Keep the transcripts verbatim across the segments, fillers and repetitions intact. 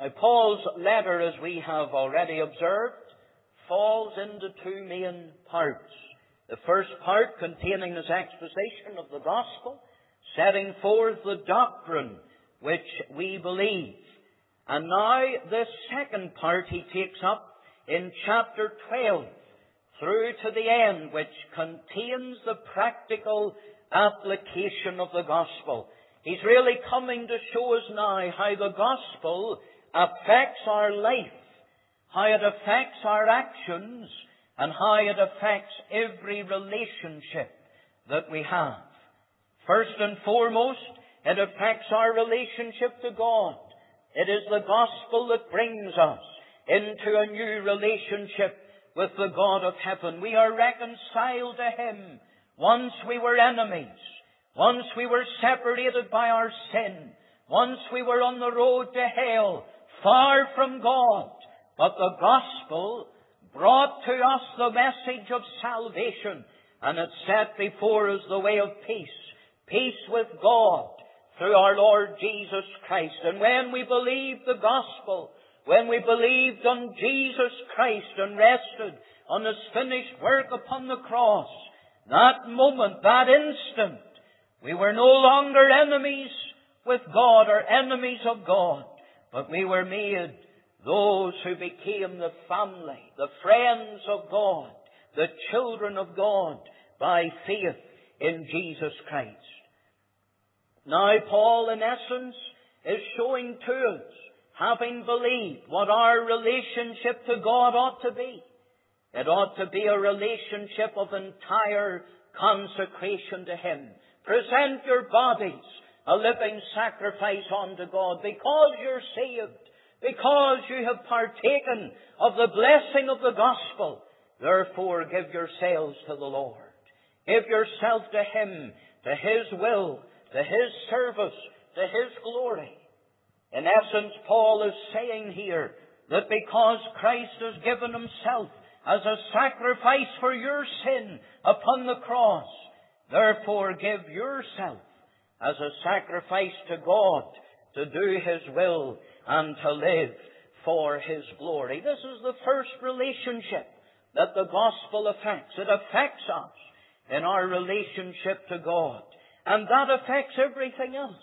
Now, Paul's letter, as we have already observed, falls into two main parts. The first part containing his exposition of the gospel, setting forth the doctrine which we believe. And now this second part he takes up in chapter twelve through to the end, which contains the practical application of the gospel. He's really coming to show us now how the gospel affects our life, how it affects our actions, and how it affects every relationship that we have. First and foremost, it affects our relationship to God. It is the gospel that brings us into a new relationship with the God of heaven. We are reconciled to Him. Once we were enemies. Once we were separated by our sin. Once we were on the road to hell, far from God. But the gospel brought to us the message of salvation, and it set before us the way of peace. Peace with God through our Lord Jesus Christ. And when we believed the gospel, when we believed on Jesus Christ and rested on His finished work upon the cross, that moment, that instant, we were no longer enemies with God or enemies of God, but we were made those who became the family, the friends of God, the children of God by faith in Jesus Christ. Now Paul, in essence, is showing to us, having believed, what our relationship to God ought to be. It ought to be a relationship of entire consecration to Him. Present your bodies a living sacrifice unto God, because you're saved, because you have partaken of the blessing of the gospel. Therefore, give yourselves to the Lord. Give yourself to Him, to His will, to His service, to His glory. In essence, Paul is saying here that because Christ has given Himself as a sacrifice for your sin upon the cross, therefore give yourself as a sacrifice to God to do His will and to live for His glory. This is the first relationship that the gospel affects. It affects us in our relationship to God. And that affects everything else.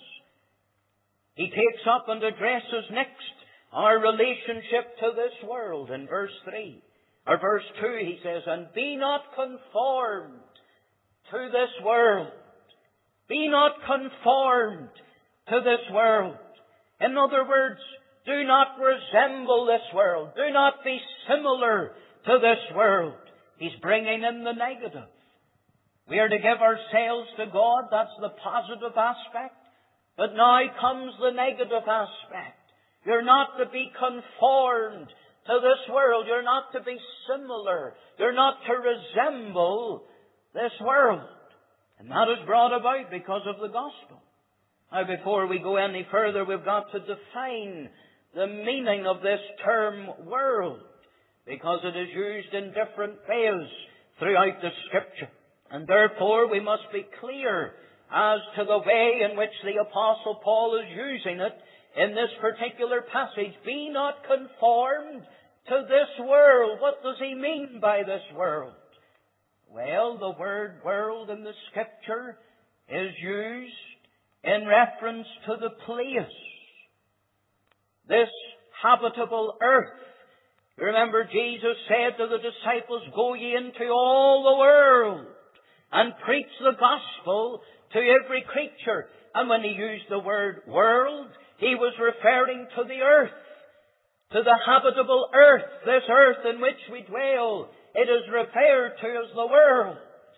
He takes up and addresses next our relationship to this world in verse three. Or verse two, he says, "And be not conformed to this world." Be not conformed to this world. In other words, do not resemble this world. Do not be similar to this world. He's bringing in the negative. We are to give ourselves to God. That's the positive aspect. But now comes the negative aspect. You're not to be conformed to this world. You're not to be similar. You're not to resemble this world. And that is brought about because of the gospel. Now, before we go any further, we've got to define the meaning of this term world, because it is used in different ways throughout the Scripture. And therefore, we must be clear as to the way in which the Apostle Paul is using it in this particular passage. Be not conformed to this world. What does he mean by this world? Well, the word world in the Scripture is used in reference to the place, this habitable earth. You remember Jesus said to the disciples, "Go ye into all the world and preach the gospel to every creature." And when he used the word world, he was referring to the earth, to the habitable earth, this earth in which we dwell. It is referred to as the world.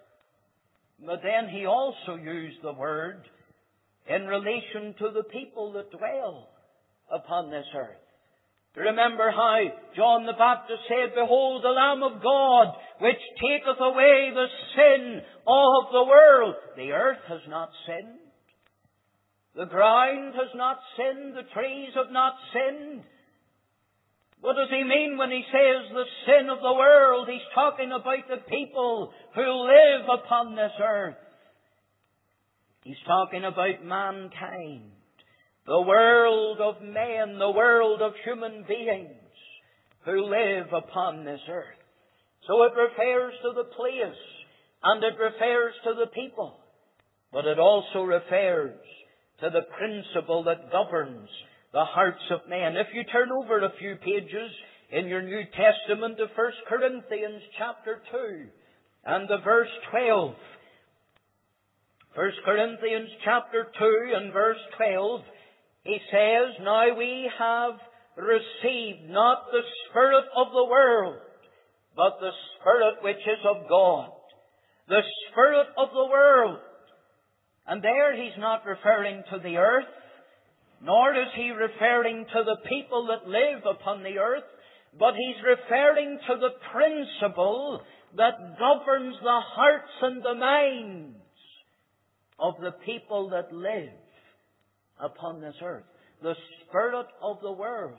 But then he also used the word in relation to the people that dwell upon this earth. Remember how John the Baptist said, "Behold, the Lamb of God, which taketh away the sin of the world." The earth has not sinned. The ground has not sinned. The trees have not sinned. What does he mean when he says the sin of the world? He's talking about the people who live upon this earth. He's talking about mankind. The world of men, the world of human beings who live upon this earth. So it refers to the place and it refers to the people. But it also refers to the principle that governs the hearts of men. If you turn over a few pages in your New Testament to First Corinthians chapter two and the verse twelve. First Corinthians chapter two and verse twelve, he says, "Now we have received not the spirit of the world, but the Spirit which is of God." The spirit of the world. And there he's not referring to the earth, nor is he referring to the people that live upon the earth, but he's referring to the principle that governs the hearts and the minds of the people that live upon this earth. The spirit of the world.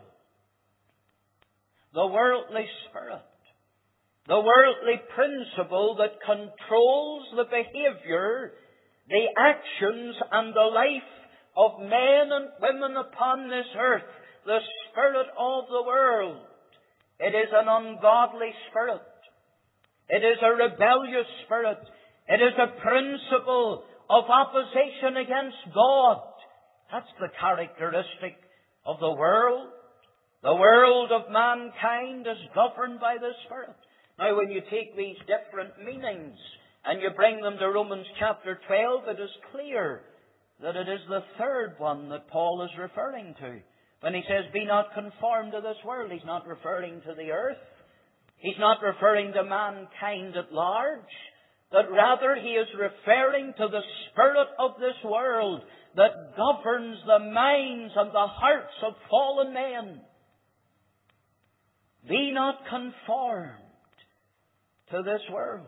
The worldly spirit. The worldly principle that controls the behavior, the actions and the life of men and women upon this earth. The spirit of the world. It is an ungodly spirit. It is a rebellious spirit. It is a principle of opposition against God. That's the characteristic of the world. The world of mankind is governed by the Spirit. Now, when you take these different meanings and you bring them to Romans chapter twelve, it is clear that it is the third one that Paul is referring to. When he says, "Be not conformed to this world," he's not referring to the earth. He's not referring to mankind at large. But rather he is referring to the spirit of this world that governs the minds and the hearts of fallen men. Be not conformed to this world.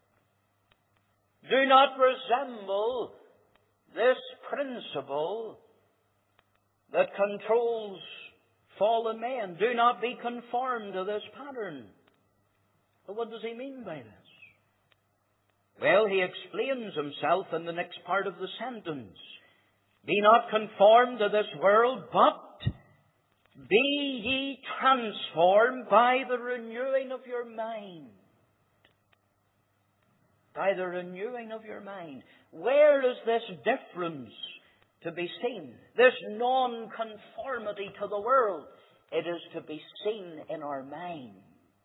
Do not resemble this principle that controls fallen men. Do not be conformed to this pattern. But what does he mean by this? Well, he explains himself in the next part of the sentence. Be not conformed to this world, but be ye transformed by the renewing of your mind. By the renewing of your mind. Where is this difference to be seen? This non-conformity to the world. It is to be seen in our mind.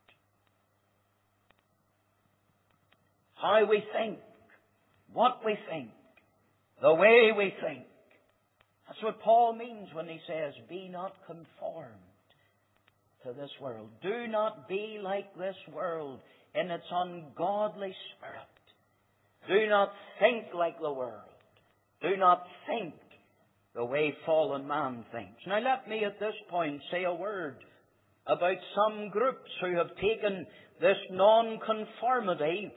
How we think, what we think, the way we think. That's what Paul means when he says, "Be not conformed to this world." Do not be like this world in its ungodly spirit. Do not think like the world. Do not think the way fallen man thinks. Now let me at this point say a word about some groups who have taken this non-conformity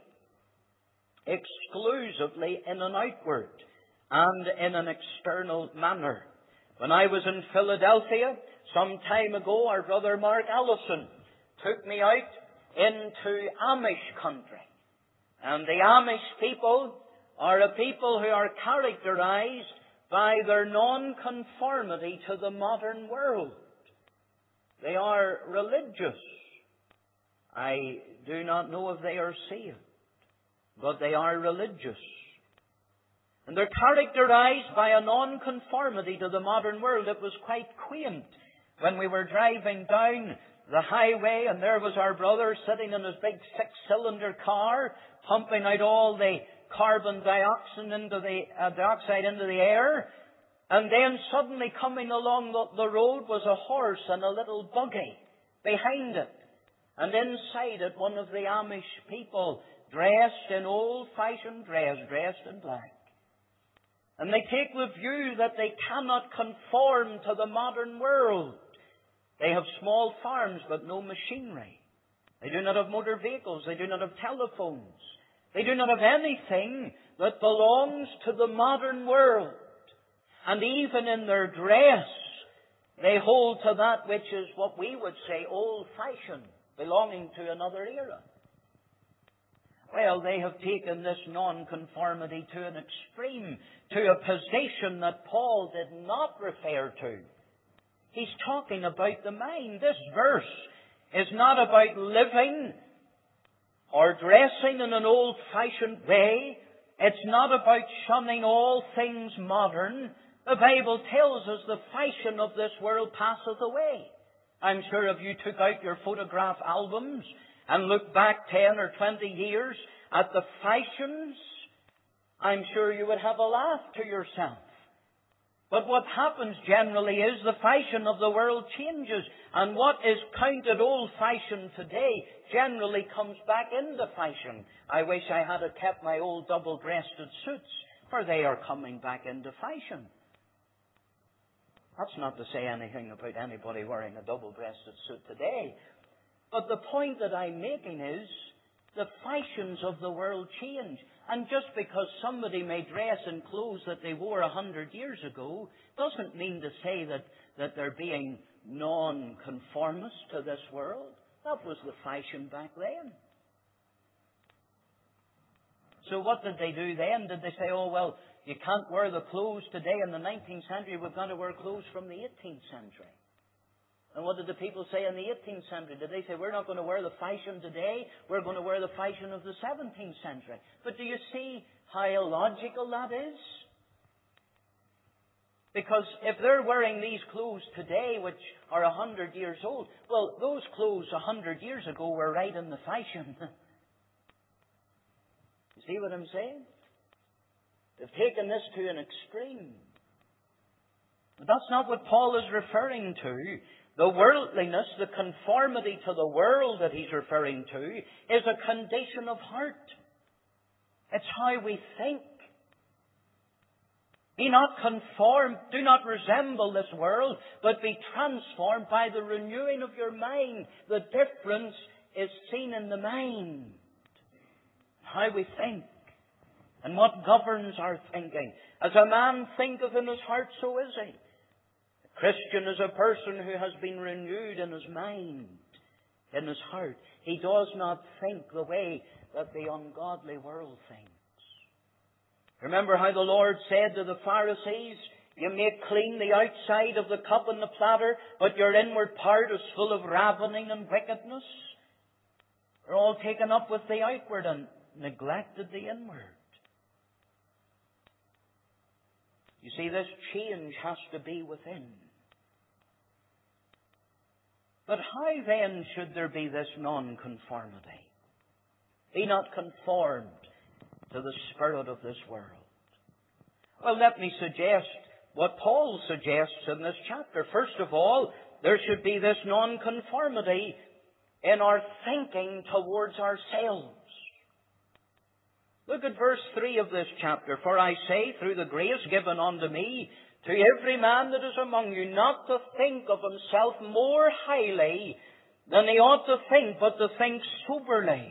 exclusively in an outward and in an external manner. When I was in Philadelphia some time ago, our brother Mark Allison took me out into Amish country. And the Amish people are a people who are characterized by their non-conformity to the modern world. They are religious. I do not know if they are saved, but they are religious. And they're characterized by a non-conformity to the modern world. It was quite quaint when we were driving down the highway and there was our brother sitting in his big six-cylinder car, pumping out all the carbon dioxide into the, uh, dioxide into the air. And then suddenly coming along the, the road was a horse and a little buggy behind it. And inside it, one of the Amish people dressed in old-fashioned dress, dressed in black. And they take the view that they cannot conform to the modern world. They have small farms but no machinery. They do not have motor vehicles. They do not have telephones. They do not have anything that belongs to the modern world. And even in their dress, they hold to that which is what we would say old-fashioned, belonging to another era. Well, they have taken this nonconformity to an extreme, to a position that Paul did not refer to. He's talking about the mind. This verse is not about living or dressing in an old-fashioned way. It's not about shunning all things modern. The Bible tells us the fashion of this world passeth away. I'm sure if you took out your photograph albums and looked back ten or twenty years at the fashions, I'm sure you would have a laugh to yourself. But what happens generally is the fashion of the world changes, and what is counted old-fashioned today generally comes back into fashion. I wish I had kept my old double-breasted suits, for they are coming back into fashion. That's not to say anything about anybody wearing a double-breasted suit today. But the point that I'm making is the fashions of the world change. And just because somebody may dress in clothes that they wore a hundred years ago doesn't mean to say that, that they're being non-conformist to this world. That was the fashion back then. So what did they do then? Did they say, oh, well, you can't wear the clothes today in the nineteenth century, we've got to wear clothes from the eighteenth century? And what did the people say in the eighteenth century? Did they say, we're not going to wear the fashion today, we're going to wear the fashion of the seventeenth century? But do you see how illogical that is? Because if they're wearing these clothes today, which are a hundred years old, well, those clothes a hundred years ago were right in the fashion. You see what I'm saying? They've taken this to an extreme. But that's not what Paul is referring to. The worldliness, the conformity to the world that he's referring to, is a condition of heart. It's how we think. Be not conformed, do not resemble this world, but be transformed by the renewing of your mind. The difference is seen in the mind. How we think. And what governs our thinking. As a man thinketh in his heart, so is he. A Christian is a person who has been renewed in his mind, in his heart. He does not think the way that the ungodly world thinks. Remember how the Lord said to the Pharisees, you make clean the outside of the cup and the platter, but your inward part is full of ravening and wickedness. They're all taken up with the outward and neglected the inward. You see, this change has to be within. But how then should there be this nonconformity? Be not conformed to the spirit of this world. Well, let me suggest what Paul suggests in this chapter. First of all, there should be this nonconformity in our thinking towards ourselves. Look at verse three of this chapter. For I say, through the grace given unto me, to every man that is among you, not to think of himself more highly than he ought to think, but to think soberly.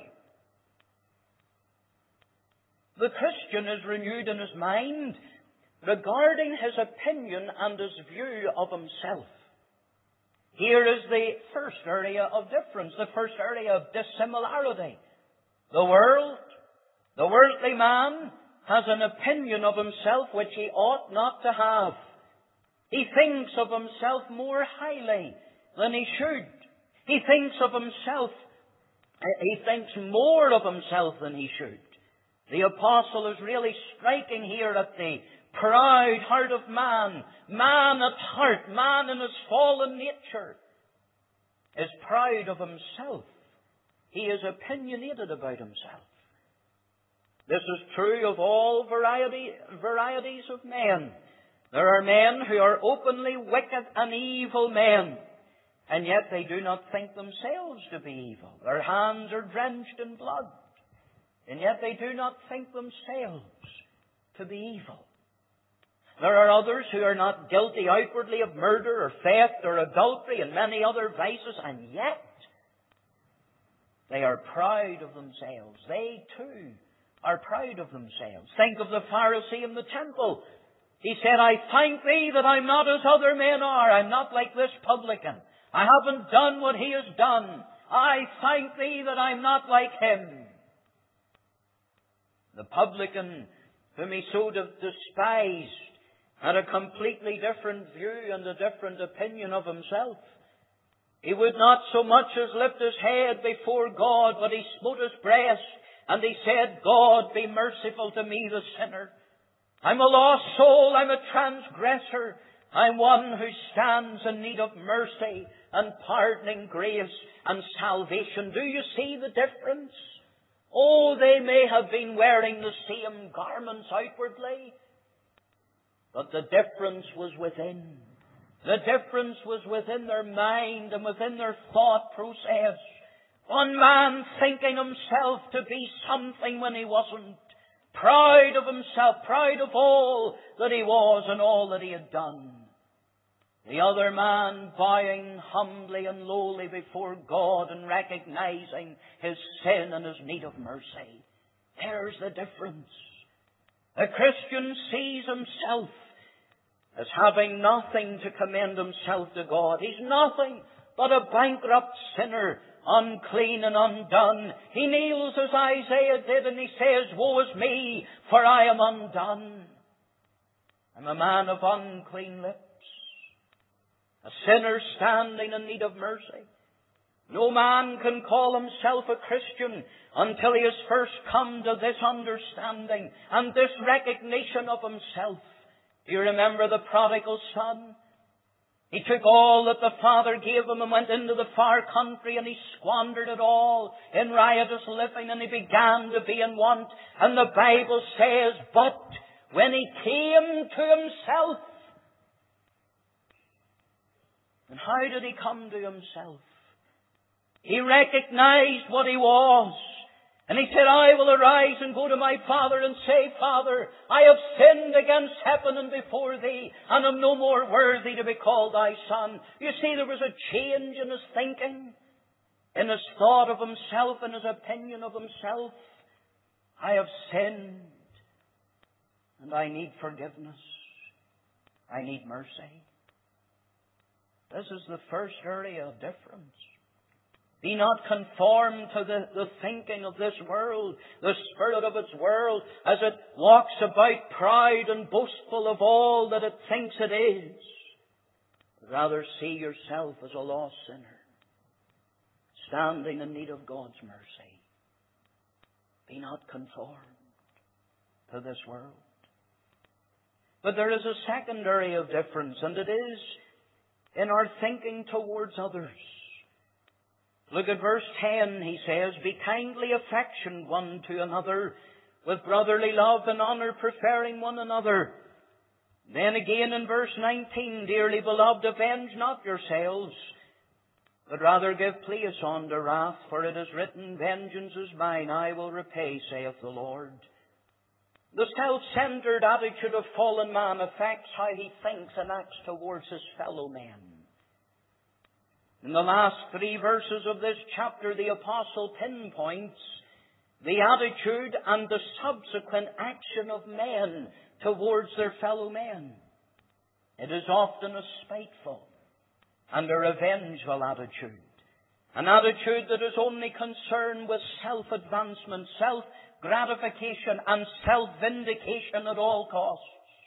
The Christian is renewed in his mind regarding his opinion and his view of himself. Here is the first area of difference, the first area of dissimilarity. The world, the worldly man, has an opinion of himself which he ought not to have. He thinks of himself more highly than he should. He thinks of himself, he thinks more of himself than he should. The apostle is really striking here at the proud heart of man. Man at heart, man in his fallen nature, is proud of himself. He is opinionated about himself. This is true of all variety, varieties of men. There are men who are openly wicked and evil men, and yet they do not think themselves to be evil. Their hands are drenched in blood, and yet they do not think themselves to be evil. There are others who are not guilty outwardly of murder or theft or adultery and many other vices, and yet they are proud of themselves. They too are proud of themselves. Think of the Pharisee in the temple. He said, I thank thee that I'm not as other men are. I'm not like this publican. I haven't done what he has done. I thank thee that I'm not like him. The publican whom he so despised had a completely different view and a different opinion of himself. He would not so much as lift his head before God, but he smote his breast and he said, God, be merciful to me, the sinner. I'm a lost soul, I'm a transgressor. I'm one who stands in need of mercy and pardoning grace and salvation. Do you see the difference? Oh, they may have been wearing the same garments outwardly, but the difference was within. The difference was within their mind and within their thought process. One man thinking himself to be something when he wasn't. Proud of himself, proud of all that he was and all that he had done. The other man bowing humbly and lowly before God and recognizing his sin and his need of mercy. There's the difference. The Christian sees himself as having nothing to commend himself to God. He's nothing but a bankrupt sinner, unclean and undone. He kneels as Isaiah did and he says, woe is me, for I am undone. I'm a man of unclean lips. A sinner standing in need of mercy. No man can call himself a Christian until he has first come to this understanding and this recognition of himself. Do you remember the prodigal son? He took all that the father gave him and went into the far country and he squandered it all in riotous living and he began to be in want. And the Bible says, but when he came to himself, and how did he come to himself? He recognized what he was. And he said, I will arise and go to my father and say, Father, I have sinned against heaven and before thee, and am no more worthy to be called thy son. You see, there was a change in his thinking, in his thought of himself, in his opinion of himself. I have sinned, and I need forgiveness. I need mercy. This is the first area of difference. Be not conformed to the, the thinking of this world, the spirit of its world, as it walks about proud and boastful of all that it thinks it is. Rather see yourself as a lost sinner, standing in need of God's mercy. Be not conformed to this world. But there is a second area of difference, and it is in our thinking towards others. Look at verse ten, he says, be kindly affectioned one to another, with brotherly love and honour, preferring one another. Then again in verse nineteen, dearly beloved, avenge not yourselves, but rather give place unto wrath, for it is written, vengeance is mine, I will repay, saith the Lord. The self-centered attitude of fallen man affects how he thinks and acts towards his fellow men. In the last three verses of this chapter, the apostle pinpoints the attitude and the subsequent action of men towards their fellow men. It is often a spiteful and a revengeful attitude. An attitude that is only concerned with self-advancement, self-gratification and self-vindication at all costs.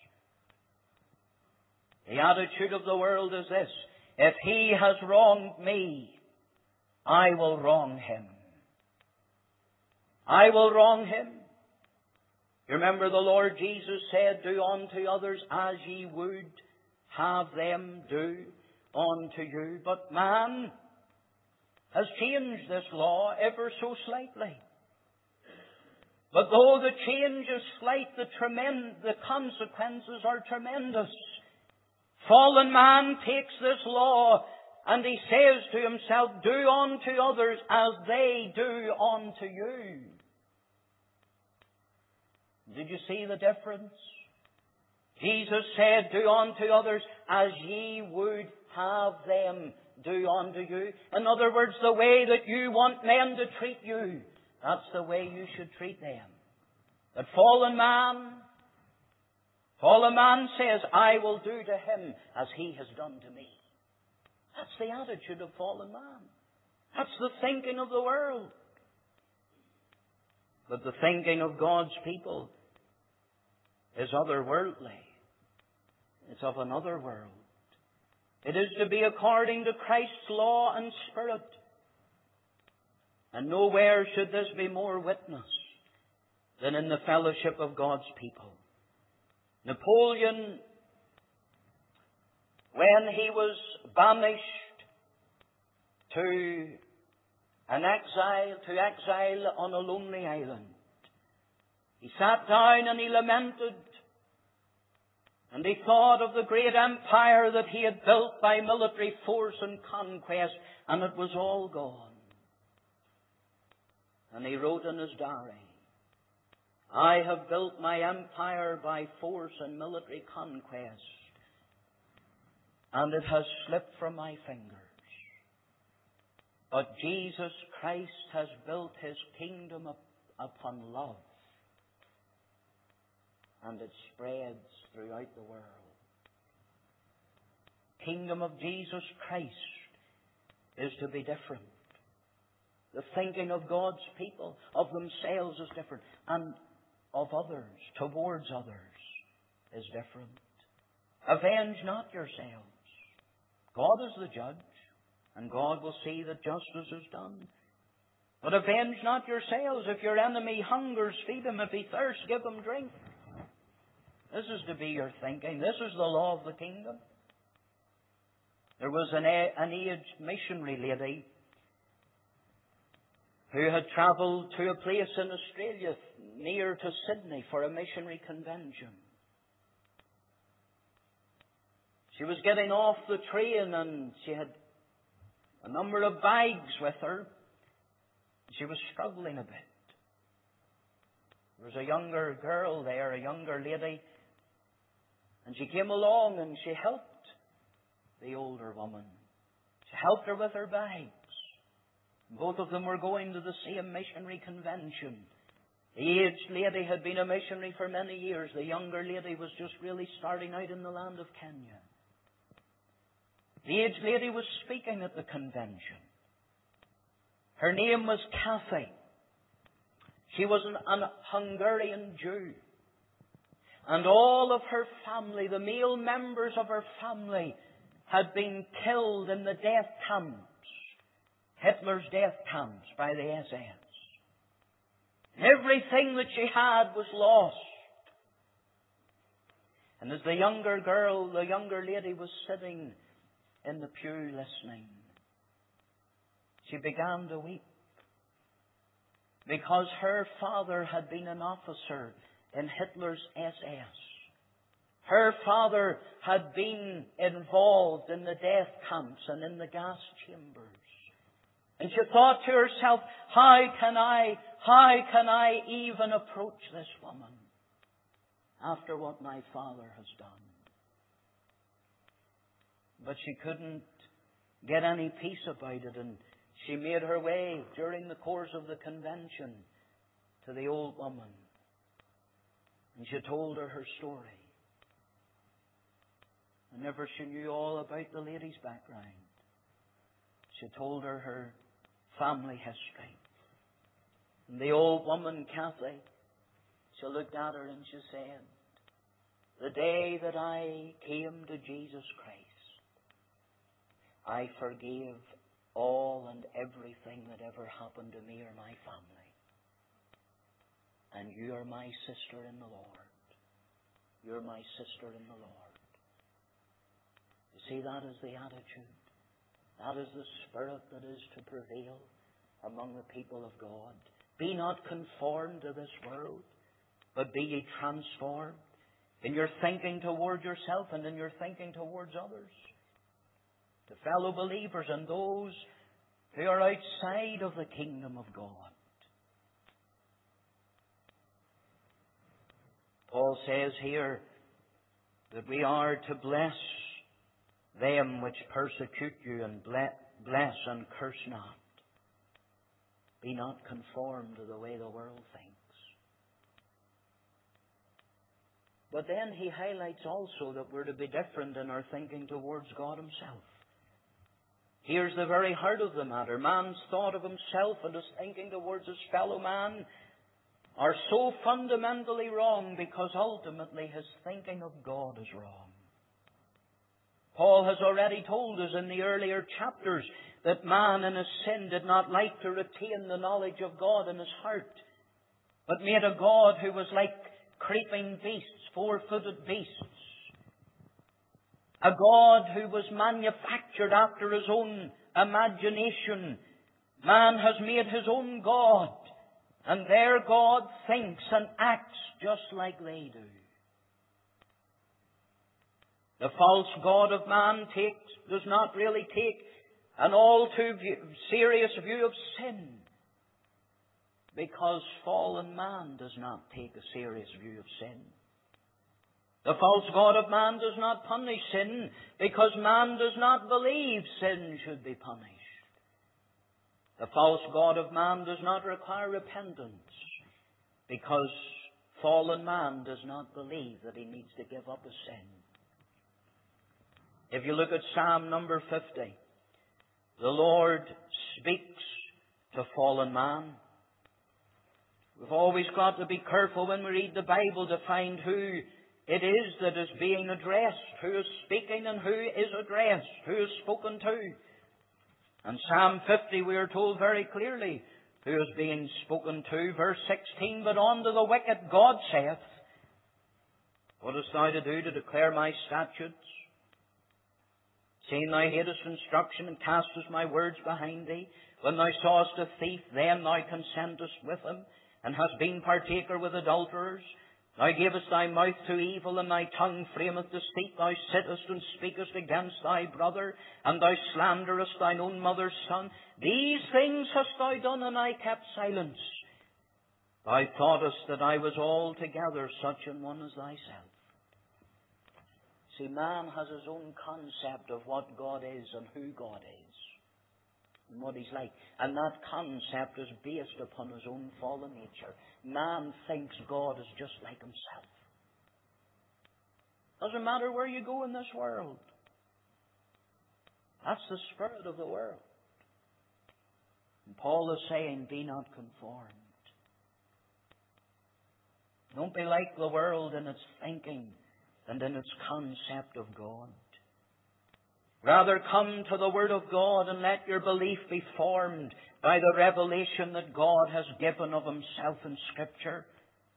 The attitude of the world is this: if he has wronged me, I will wrong him. I will wrong him. You remember the Lord Jesus said, do unto others as ye would have them do unto you. But man has changed this law ever so slightly. But though the change is slight, the, tremend- the consequences are tremendous. Fallen man takes this law and he says to himself, do unto others as they do unto you. Did you see the difference? Jesus said, do unto others as ye would have them do unto you. In other words, the way that you want men to treat you, that's the way you should treat them. But fallen man, fallen man says, I will do to him as he has done to me. That's the attitude of fallen man. That's the thinking of the world. But the thinking of God's people is otherworldly. It's of another world. It is to be according to Christ's law and Spirit. And nowhere should this be more witnessed than in the fellowship of God's people. Napoleon, when he was banished to an exile, to exile on a lonely island, he sat down and he lamented, and he thought of the great empire that he had built by military force and conquest, and it was all gone. And he wrote in his diary, I have built my empire by force and military conquest, and it has slipped from my fingers. But Jesus Christ has built His kingdom up upon love, and it spreads throughout the world. Kingdom of Jesus Christ is to be different. The thinking of God's people, of themselves, is different. And of others, towards others, is different. Avenge not yourselves. God is the judge, and God will see that justice is done. But avenge not yourselves. If your enemy hungers, feed him. If he thirsts, give him drink. This is to be your thinking. This is the law of the kingdom. There was an, an aged missionary lady who had travelled to a place in Australia near to Sydney for a missionary convention. She was getting off the train and she had a number of bags with her. She was struggling a bit. There was a younger girl there, a younger lady, and she came along and she helped the older woman. She helped her with her bags. Both of them were going to the same missionary convention. The aged lady had been a missionary for many years. The younger lady was just really starting out in the land of Kenya. The aged lady was speaking at the convention. Her name was Kathy. She was an, an Hungarian Jew. And all of her family, the male members of her family, had been killed in the death camps. Hitler's death camps by the S S. Everything that she had was lost. And as the younger girl, the younger lady was sitting in the pew listening, she began to weep. Because her father had been an officer in Hitler's S S. Her father had been involved in the death camps and in the gas chambers. And she thought to herself, how can I, how can I even approach this woman after what my father has done? But she couldn't get any peace about it, and she made her way during the course of the convention to the old woman. And she told her her story. Whenever she knew all about the lady's background, she told her her family history. And the old woman, Kathy, she looked at her and she said, the day that I came to Jesus Christ, I forgave all and everything that ever happened to me or my family. And you are my sister in the Lord. You're my sister in the Lord. You see, that is the attitude. That is the spirit that is to prevail among the people of God. Be not conformed to this world, but be ye transformed in your thinking toward yourself and in your thinking towards others. To fellow believers and those who are outside of the kingdom of God. Paul says here that we are to bless them which persecute you, and bless and curse not. Be not conformed to the way the world thinks. But then he highlights also that we're to be different in our thinking towards God Himself. Here's the very heart of the matter. Man's thought of himself and his thinking towards his fellow man are so fundamentally wrong because ultimately his thinking of God is wrong. Paul has already told us in the earlier chapters that man in his sin did not like to retain the knowledge of God in his heart, but made a God who was like creeping beasts, four-footed beasts. A God who was manufactured after his own imagination. Man has made his own God, and their God thinks and acts just like they do. The false God of man takes, does not really take an all too view, serious view of sin, because fallen man does not take a serious view of sin. The false God of man does not punish sin because man does not believe sin should be punished. The false God of man does not require repentance because fallen man does not believe that he needs to give up his sin. If you look at Psalm number fifty, the Lord speaks to fallen man. We've always got to be careful when we read the Bible to find who it is that is being addressed, who is speaking and who is addressed, who is spoken to. In Psalm fifty we are told very clearly who is being spoken to. Verse sixteen, but unto the wicked God saith, what hast thou to do to declare my statutes? Seeing thou hatest instruction and castest my words behind thee, when thou sawest a thief, then thou consentest with him, and hast been partaker with adulterers. Thou gavest thy mouth to evil, and thy tongue frameth deceit. Thou sittest and speakest against thy brother, and thou slanderest thine own mother's son. These things hast thou done, and I kept silence. Thou thoughtest that I was altogether such an one as thyself. See, man has his own concept of what God is and who God is and what he's like. And that concept is based upon his own fallen nature. Man thinks God is just like himself. Doesn't matter where you go in this world. That's the spirit of the world. And Paul is saying, be not conformed. Don't be like the world in its thinking and in its concept of God. Rather, come to the Word of God and let your belief be formed by the revelation that God has given of Himself in Scripture.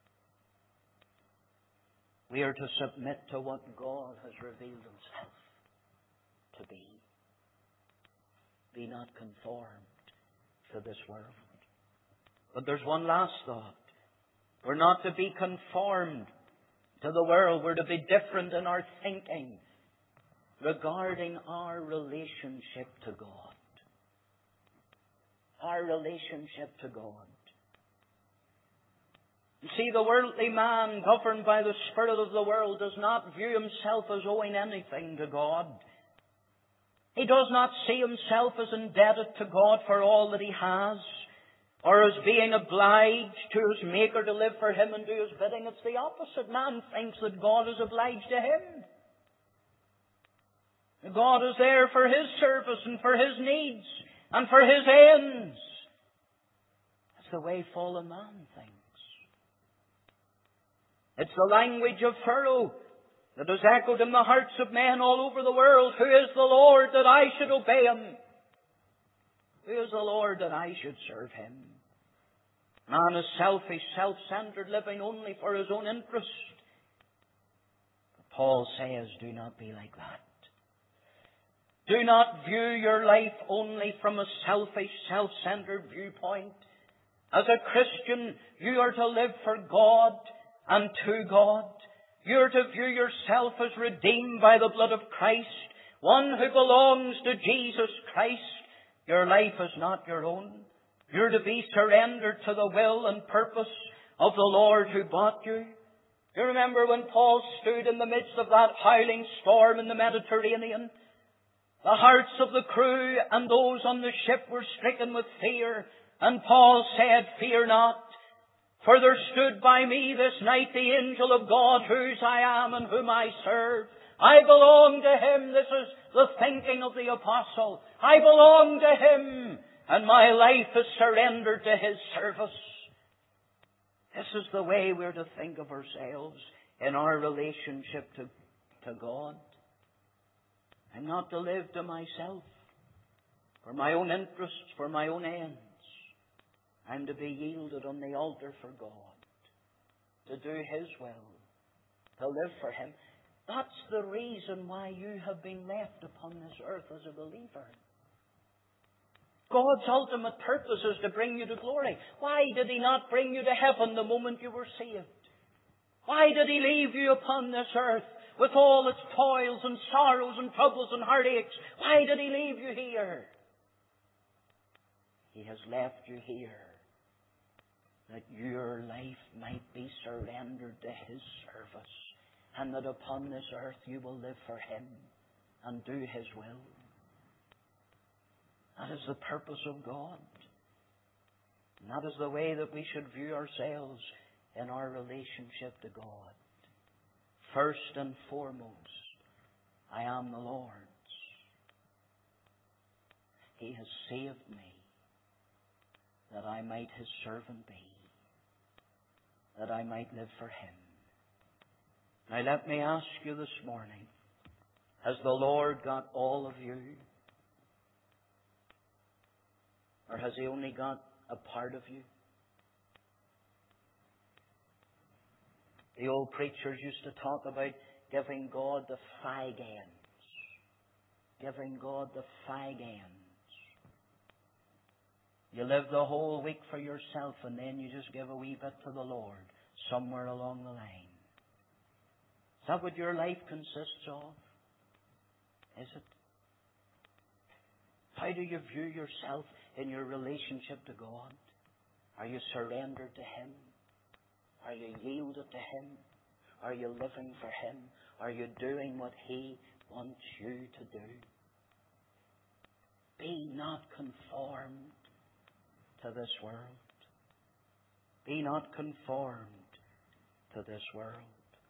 We are to submit to what God has revealed Himself to be. Be not conformed to this world. But there's one last thought. We're not to be conformed to the world. We're to be different in our thinking regarding our relationship to God. Our relationship to God. You see, the worldly man, governed by the spirit of the world, does not view himself as owing anything to God. He does not see himself as indebted to God for all that he has, or as being obliged to his Maker to live for Him and do His bidding. It's the opposite. Man thinks that God is obliged to him. God is there for his service and for his needs and for his ends. That's the way fallen man thinks. It's the language of Pharaoh that has echoed in the hearts of men all over the world. Who is the Lord that I should obey Him? Who is the Lord that I should serve Him? Man is selfish, self-centered, living only for his own interest. But Paul says, do not be like that. Do not view your life only from a selfish, self-centered viewpoint. As a Christian, you are to live for God and to God. You are to view yourself as redeemed by the blood of Christ, one who belongs to Jesus Christ. Your life is not your own. You're to be surrendered to the will and purpose of the Lord who bought you. You remember when Paul stood in the midst of that howling storm in the Mediterranean? The hearts of the crew and those on the ship were stricken with fear. And Paul said, fear not, for there stood by me this night the angel of God, whose I am and whom I serve. I belong to Him. This is the thinking of the apostle. I belong to Him, and my life is surrendered to His service. This is the way we're to think of ourselves in our relationship to, to God. I'm not to live to myself, for my own interests, for my own ends. I'm to be yielded on the altar for God, to do His will, to live for Him. That's the reason why you have been left upon this earth as a believer. God's ultimate purpose is to bring you to glory. Why did He not bring you to heaven the moment you were saved? Why did He leave you upon this earth with all its toils and sorrows and troubles and heartaches? Why did He leave you here? He has left you here that your life might be surrendered to His service, and that upon this earth you will live for Him and do His will. That is the purpose of God. And that is the way that we should view ourselves in our relationship to God. First and foremost, I am the Lord's. He has saved me that I might His servant be, that I might live for Him. Now let me ask you this morning, has the Lord got all of you? Or has He only got a part of you? The old preachers used to talk about giving God the fag ends. Giving God the fag ends. You live the whole week for yourself and then you just give a wee bit to the Lord somewhere along the line. Is that what your life consists of? Is it? How do you view yourself in your relationship to God? Are you surrendered to Him? Are you yielded to Him? Are you living for Him? Are you doing what He wants you to do? Be not conformed to this world. Be not conformed to this world.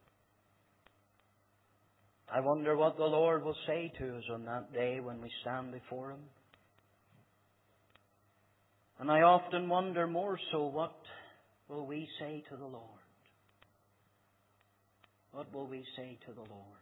I wonder what the Lord will say to us on that day when we stand before Him. And I often wonder more so, what will we say to the Lord? What will we say to the Lord?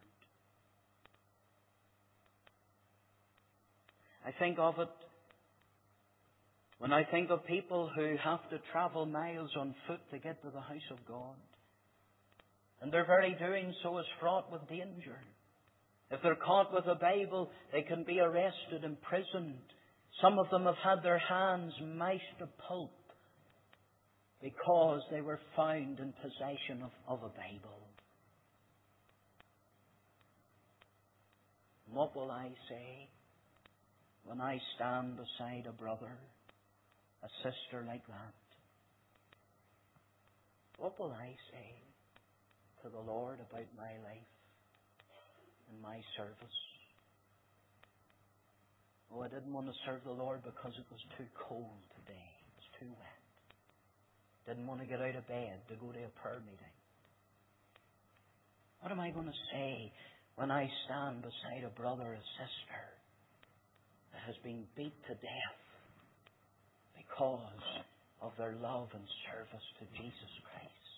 I think of it when I think of people who have to travel miles on foot to get to the house of God. And their very doing so is fraught with danger. If they're caught with a Bible, they can be arrested, imprisoned. Some of them have had their hands mashed to pulp because they were found in possession of, of a Bible. And what will I say when I stand beside a brother, a sister like that? What will I say to the Lord about my life and my service? Oh, I didn't want to serve the Lord because it was too cold today. It was too wet. Didn't want to get out of bed to go to a prayer meeting. What am I going to say when I stand beside a brother or sister that has been beat to death because of their love and service to Jesus Christ?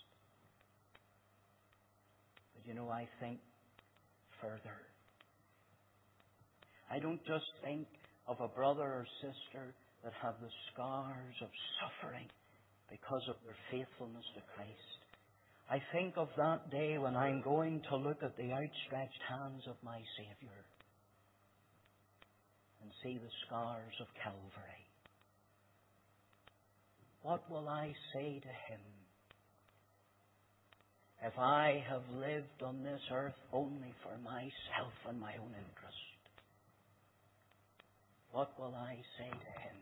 But you know, I think further. I don't just think of a brother or sister that have the scars of suffering because of their faithfulness to Christ. I think of that day when I'm going to look at the outstretched hands of my Saviour and see the scars of Calvary. What will I say to Him if I have lived on this earth only for myself and my own interest? What will I say to Him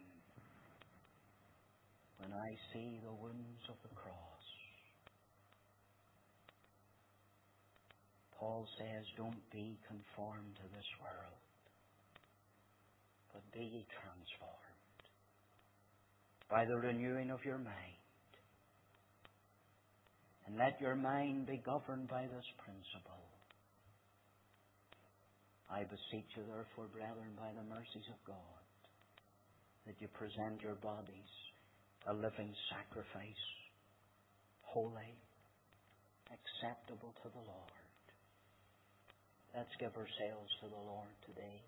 when I see the wounds of the cross? Paul says, don't be conformed to this world, but be ye transformed by the renewing of your mind. And let your mind be governed by this principle. I beseech you, therefore, brethren, by the mercies of God, that you present your bodies a living sacrifice, holy, acceptable to the Lord. Let's give ourselves to the Lord today.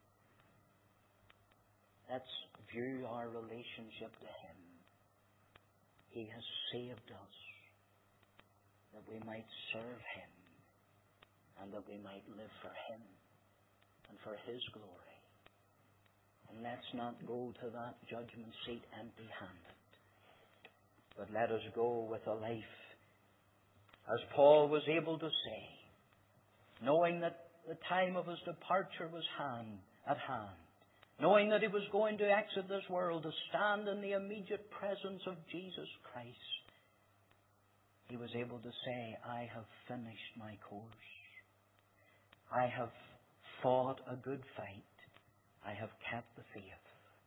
Let's view our relationship to Him. He has saved us that we might serve Him and that we might live for Him and for His glory. And let's not go to that judgment seat empty-handed, but let us go with a life, as Paul was able to say, knowing that the time of his departure was hand, at hand, knowing that he was going to exit this world to stand in the immediate presence of Jesus Christ. He was able to say, I have finished my course. I have fought a good fight. I have kept the faith.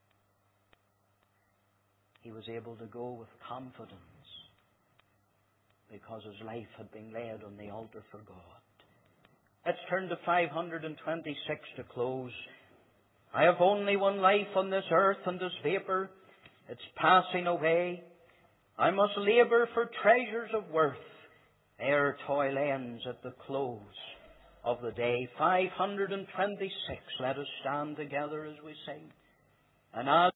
He was able to go with confidence because his life had been laid on the altar for God. Let's turn to five hundred twenty-six to close. I have only one life on this earth, and as vapour, it's passing away. I must labour for treasures of worth, ere toil ends at the close of the day. five hundred twenty-six. Let us stand together as we sing. And as